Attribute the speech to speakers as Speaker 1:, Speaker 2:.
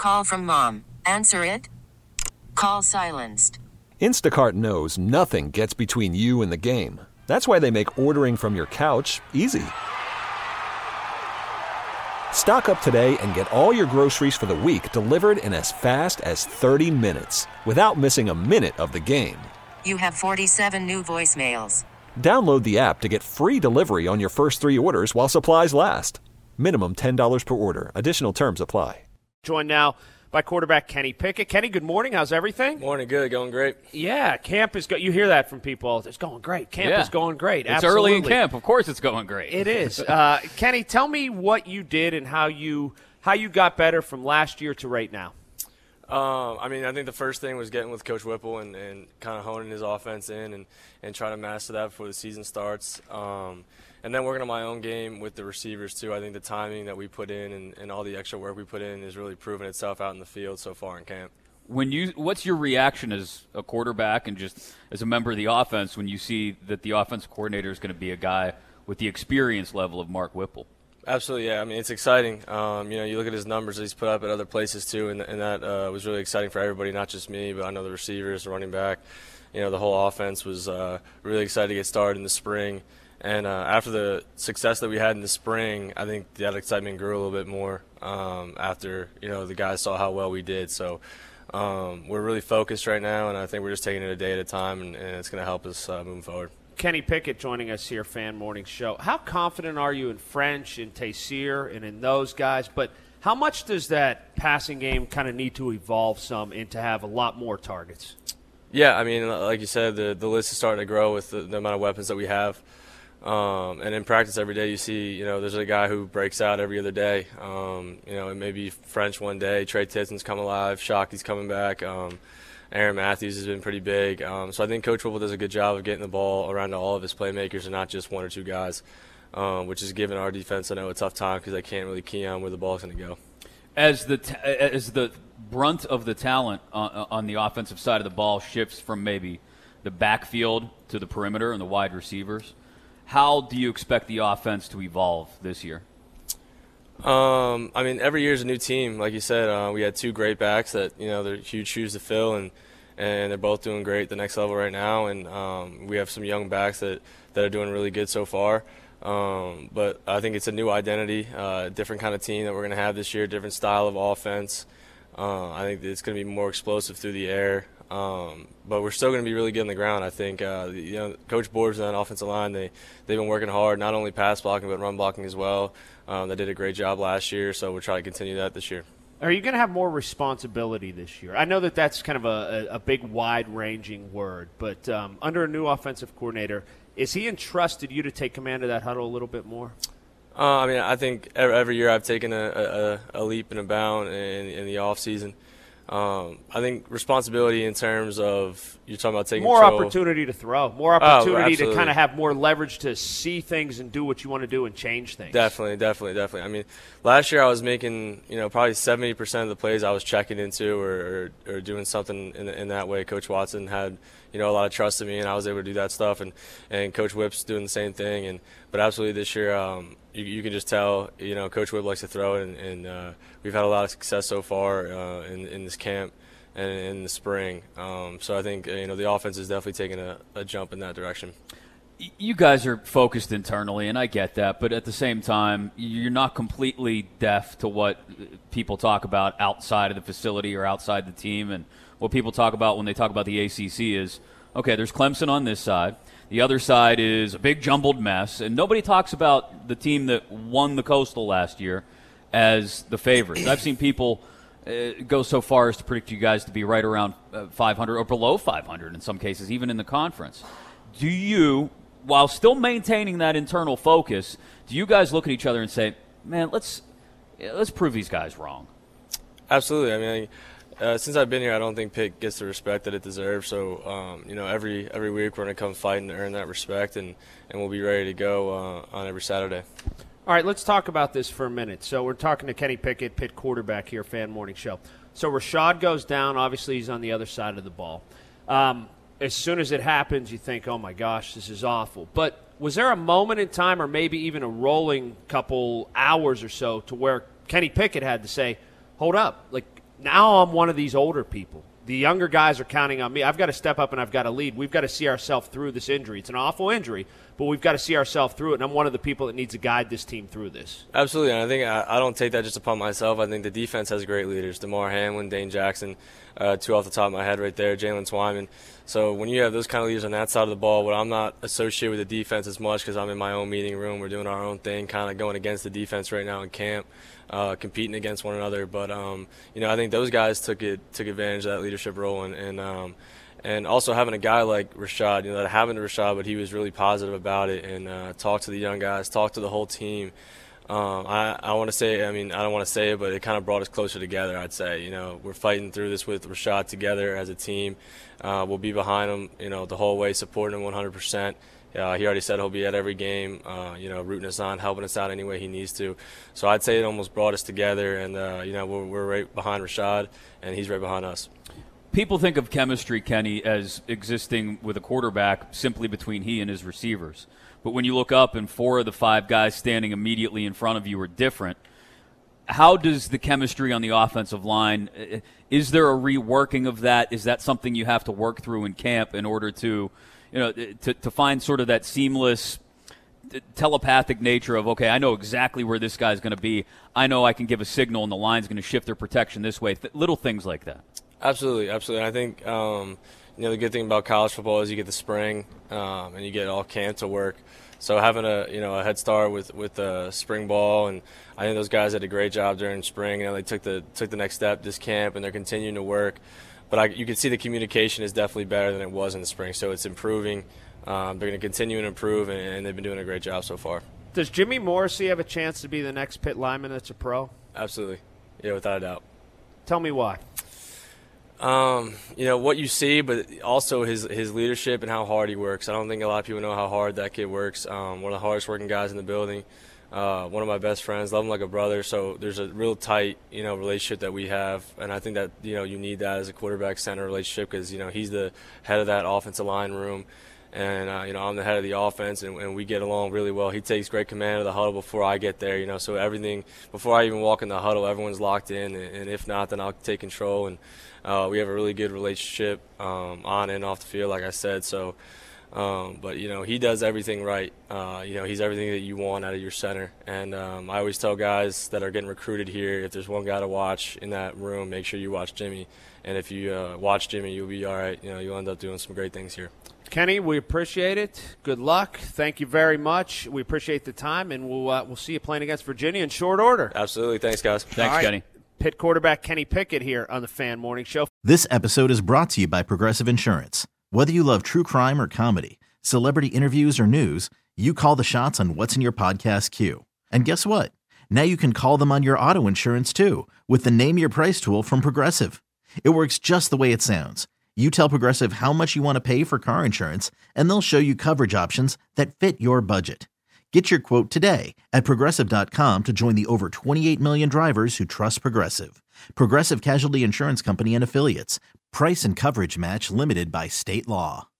Speaker 1: Call from mom. Answer it. Call silenced.
Speaker 2: Instacart knows nothing gets between you and the game. That's why they make ordering from your couch easy. Stock up today and get all your groceries for the week delivered in as fast as 30 minutes without missing a minute of the game.
Speaker 1: You have 47 new voicemails.
Speaker 2: Download the app to get free delivery on your first 3 orders while supplies last. Minimum $10 per order. Additional terms apply.
Speaker 3: Joined now by quarterback Kenny Pickett. Kenny, good morning. How's everything?
Speaker 4: Morning, good. Going great.
Speaker 3: Yeah, camp is you hear that from people. It's going great. Camp is going great.
Speaker 5: It's
Speaker 3: Absolutely.
Speaker 5: early in camp. Of course it's going great.
Speaker 3: It is. Kenny, tell me what you did and how you got better from last year to right now.
Speaker 4: I think the first thing was getting with Coach Whipple and kind of honing his offense in and trying to master that before the season starts. And then working on my own game with the receivers, too. I think the timing that we put in and all the extra work we put in is really proven itself out in the field so far in camp.
Speaker 5: What's your reaction as a quarterback and just as a member of the offense when you see that the offensive coordinator is going to be a guy with the experience level of Mark Whipple?
Speaker 4: Absolutely, yeah. It's exciting. You look at his numbers that he's put up at other places, too, and that was really exciting for everybody, not just me, but I know the receivers, the running back. The whole offense was really excited to get started in the spring. And after the success that we had in the spring, I think that excitement grew a little bit more after, the guys saw how well we did. So we're really focused right now, and I think we're just taking it a day at a time, and it's going to help us moving forward.
Speaker 3: Kenny Pickett joining us here, Fan Morning Show. How confident are you in French, in Tayseer, and in those guys? But how much does that passing game kind of need to evolve some and to have a lot more targets?
Speaker 4: Yeah, like you said, the list is starting to grow with the amount of weapons that we have. And in practice every day you see, there's a guy who breaks out every other day. It may be French one day, Trey Titson's come alive, Shockey's coming back. Aaron Matthews has been pretty big. So I think Coach Whipple does a good job of getting the ball around to all of his playmakers and not just one or two guys, which is giving our defense, I know, a tough time because they can't really key on where the ball's going to go.
Speaker 5: As the brunt of the talent on the offensive side of the ball shifts from maybe the backfield to the perimeter and the wide receivers, how do you expect the offense to evolve this year?
Speaker 4: Every year is a new team. Like you said, we had 2 great backs that, they're huge shoes to fill, and they're both doing great at the next level right now. And we have some young backs that are doing really good so far. But I think it's a new identity, different kind of team that we're going to have this year, different style of offense. I think it's going to be more explosive through the air. But we're still going to be really good on the ground. I think Coach Borbs and that offensive line, they've been working hard, not only pass blocking but run blocking as well. They did a great job last year, so we'll try to continue that this year.
Speaker 3: Are you going to have more responsibility this year? I know that's kind of a big, wide-ranging word, but under a new offensive coordinator, is he entrusted you to take command of that huddle a little bit more?
Speaker 4: I think every year I've taken a leap and a bound in the off season. I think responsibility in terms of you're talking about taking
Speaker 3: more
Speaker 4: control.
Speaker 3: Opportunity to throw, more opportunity to kind of
Speaker 4: absolutely.
Speaker 3: have more leverage to see things and do what you want to do and change things.
Speaker 4: Definitely. Last year I was making probably 70% of the plays I was checking into or doing something in that way. Coach Watson had a lot of trust in me, and I was able to do that stuff, and Coach Whip's doing the same thing. But absolutely this year, you can just tell Coach Whip likes to throw it, and we've had a lot of success so far in this camp and in the spring. So I think the offense is definitely taking a jump in that direction.
Speaker 5: You guys are focused internally, and I get that, but at the same time, you're not completely deaf to what people talk about outside of the facility or outside the team. And what people talk about when they talk about the ACC is, okay, there's Clemson on this side. The other side is a big jumbled mess, and nobody talks about the team that won the Coastal last year as the favorites. I've seen people go so far as to predict you guys to be right around 500 or below 500 in some cases, even in the conference. Do you, while still maintaining that internal focus, do you guys look at each other and say, man, let's prove these guys wrong?
Speaker 4: Absolutely. Since I've been here, I don't think Pitt gets the respect that it deserves. So, every week we're going to come fight and earn that respect, and we'll be ready to go on every Saturday.
Speaker 3: All right, let's talk about this for a minute. So we're talking to Kenny Pickett, Pitt quarterback here, Fan Morning Show. So Rashad goes down. Obviously, he's on the other side of the ball. As soon as it happens, you think, oh, my gosh, this is awful. But was there a moment in time or maybe even a rolling couple hours or so to where Kenny Pickett had to say, hold up, Now I'm one of these older people. The younger guys are counting on me. I've got to step up and I've got to lead. We've got to see ourselves through this injury. It's an awful injury, but we've got to see ourselves through it, and I'm one of the people that needs to guide this team through this.
Speaker 4: Absolutely, and I think I don't take that just upon myself. I think the defense has great leaders. DeMar Hamlin, Dane Jackson, two off the top of my head right there, Jalen Twyman. So when you have those kind of leaders on that side of the ball, where I'm not associated with the defense as much because I'm in my own meeting room, we're doing our own thing, kind of going against the defense right now in camp, competing against one another. But I think those guys took advantage of that leadership role, and also having a guy like Rashad, that happened to Rashad, but he was really positive about it and talked to the young guys, talked to the whole team. I want to say, I don't want to say it, but it kind of brought us closer together, I'd say. We're fighting through this with Rashad together as a team. We'll be behind him, the whole way, supporting him 100%. He already said he'll be at every game, rooting us on, helping us out any way he needs to. So I'd say it almost brought us together, and, we're right behind Rashad, and he's right behind us.
Speaker 5: People think of chemistry, Kenny, as existing with a quarterback simply between he and his receivers. But when you look up and 4 of the 5 guys standing immediately in front of you are different, how does the chemistry on the offensive line, is there a reworking of that? Is that something you have to work through in camp in order to find sort of that seamless telepathic nature of, okay, I know exactly where this guy's going to be. I know I can give a signal and the line's going to shift their protection this way. Little things like that. Absolutely.
Speaker 4: I think, the good thing about college football is you get the spring and you get all camp to work. So having a head start with spring ball, and I think those guys did a great job during spring. They took the next step this camp, and they're continuing to work. But you can see the communication is definitely better than it was in the spring. So it's improving. They're going to continue to improve, and they've been doing a great job so far.
Speaker 3: Does Jimmy Morrissey have a chance to be the next Pitt lineman that's a pro?
Speaker 4: Absolutely. Yeah, without a doubt.
Speaker 3: Tell me why.
Speaker 4: What you see, but also his leadership and how hard he works. I don't think a lot of people know how hard that kid works. One of the hardest working guys in the building. One of my best friends, love him like a brother. So there's a real tight, relationship that we have, and I think that you need that as a quarterback center relationship because he's the head of that offensive line room, and I'm the head of the offense, and we get along really well. He takes great command of the huddle before I get there, so everything before I even walk in the huddle, everyone's locked in, and if not, then I'll take control. And we have a really good relationship on and off the field, like I said. So, but he does everything right. He's everything that you want out of your center. And I always tell guys that are getting recruited here, if there's one guy to watch in that room, make sure you watch Jimmy. And if you watch Jimmy, you'll be all right. You'll end up doing some great things here.
Speaker 3: Kenny, we appreciate it. Good luck. Thank you very much. We appreciate the time, and we'll see you playing against Virginia in short order.
Speaker 4: Absolutely. Thanks, guys.
Speaker 5: Thanks, Kenny.
Speaker 3: Pitt quarterback Kenny Pickett here on the Fan Morning Show.
Speaker 6: This episode is brought to you by Progressive Insurance. Whether you love true crime or comedy, celebrity interviews or news, you call the shots on what's in your podcast queue. And guess what? Now you can call them on your auto insurance too with the Name Your Price tool from Progressive. It works just the way it sounds. You tell Progressive how much you want to pay for car insurance, and they'll show you coverage options that fit your budget. Get your quote today at Progressive.com to join the over 28 million drivers who trust Progressive. Progressive Casualty Insurance Company and Affiliates. Price and coverage match limited by state law.